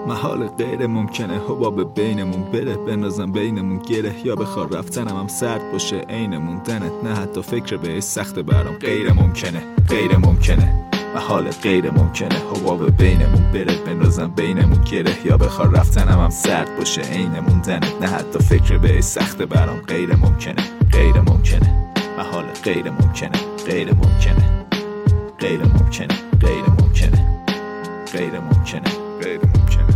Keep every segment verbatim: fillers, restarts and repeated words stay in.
محال غیر ممکنه حباب بینمون بره، بندازم بینمون گره، یا بخواد رفتنم هم سرد باشه عین موندنت، نه حتی فکر بهش سخت برام غیر ممکنه غیر ممکنه محال غیر ممکنه حباب بینمون بره، بندازم بینمون گره، یا بخواد رفتنم هم سرد باشه عین موندنت، نه حتی فکر بهش سخت برام غیر ممکنه غیر ممکنه محال غیر ممکنه غیر ممکنه غیر ممکنه غیر ممکنه غیر ممکنه غیر ممکنه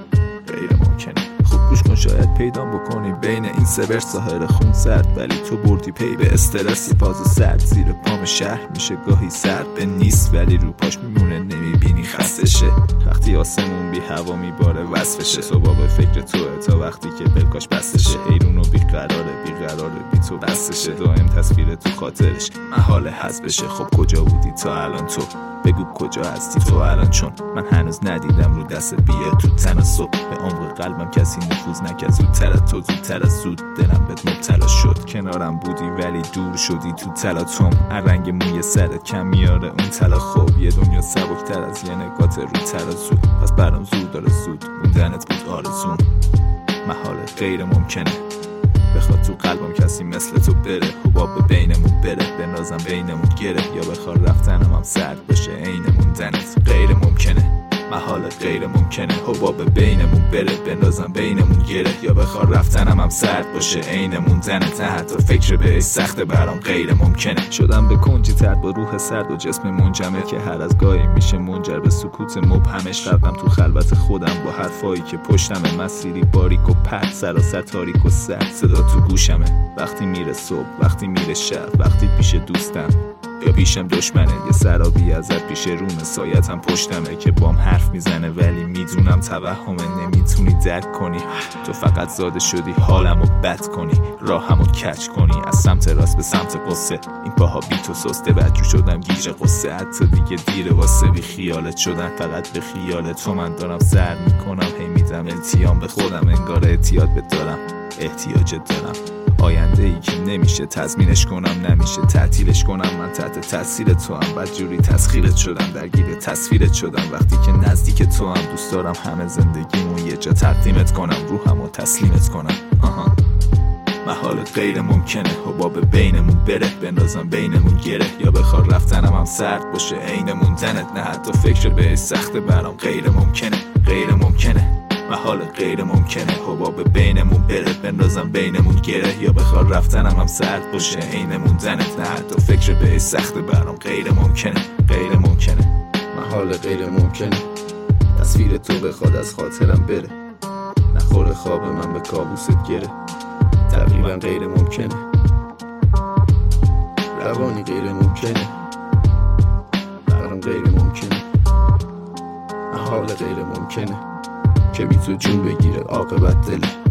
غیر ممکنه. خوب گوش کن شاید پیدام بکنی بین این سه ورس ساحر خون سرد، ولی تو بردی پی به استرس. فاز سرد زیر پام شهر میشه گاهی سرد به نیست، ولی رو پاش میمونه نمیبینی خسته شه. وقتی آسمون بی هوا میباره وصفشه، صبح به فکر توه تا وقتی که بلکاش بستشه. حیرون و بیقراره بیقراره بی تو بستشه، دائم تصویر تو خاطرش محال حذف بشه. خب کجا بودی تا الان تو؟ بگو کجا هستی تو الان؟ چون من هنوز ندیدم رو دست بیه تو تناسب. به عمق قلبم کسی نفوذ نکرد زودتر از تو، زودتر از زود دلم بهت مبتلا شد. کنارم بودی ولی دور شدی تو تلاطم، هر رنگ موی سرت کم میاره اون تلا. خوب یه دنیا سبکتر از یه نگات رو ترازو، پس برام زور داره زود موندنت بود آرزوم. محال غیر ممکنه بخواد تو قلبم کسی مثل تو بره، حباب بینمون بره، بندازم بینمون گره، یا بخواد رفتنم هم سرد باشه عین موندنت غیر ممکنه محال غیر ممکنه حباب بینمون بره، بندازم بینمون گره، یا بخواد رفتنم هم سرد باشه عین موندنت، نه حتی فکر بهش سخت برام غیر ممکنه. شدم به کنجی ترد با روح سرد و جسم منجمد که هر از گاهی میشه منجر به سکوت مبهمش. غرقم تو خلوت خودم با حرفایی که پشتمه، مسیری باریک و پرد سراسر تاریک و سرد. صدا تو گوشمه وقتی میره صبح، وقتی میره شب، وقتی پیش دوستم یا پیشم دشمنه. یه سرابی ازت پیش روم سایتم پشتمه که بام حرف میزنه، ولی میدونم توهمه نمیتونی درک کنی. تو فقط زاده شدی حالمو بد کنی، راهمو کج کنی از سمت راست به سمت قصه. این پاها بی تو سسته بدجور شدم گیج قصه، حتی دیگه دیره واسه بی خیالت شدن. فقط به خیال تو من دارم سر میکنم، هی میدم التیام به خودم انگار احتیاط بدارم احتیاجت دارم. آینده ای که نمیشه تضمینش کنم، نمیشه تعطیلش کنم. من تحت تاثیر تو هم بدجوری تسخیرت شدم، درگیر تصویرت شدم. وقتی که نزدیک تو هم دوست دارم همه زندگیمو یه جا تقدیمت کنم، روحمو تسلیمت کنم. آها محال غیر ممکنه حباب بینمون بره، بندازم بینمون گره، یا بخواد رفتنم هم سرد باشه عین موندنت، نه حتی فکر بهش سخت برام غیر ممکنه غیر ممکنه محال غیر ممکنه حباب بینمون بره، بندازم بینمون گره، یا بخواد رفتنم هم سرد باشه عین موندنت، نه حتی فکر بهش سخت برام غیر ممکنه غیر ممکنه محال غیر ممکنه تصویر تو بخواد از خاطرم بره، نخوره خواب من به کابوست گره. تقریبا غیر ممکنه روانی غیر ممکنه برام غیر ممکنه محال غیر ممکنه که بی تو جون بگیره عاقبت دله.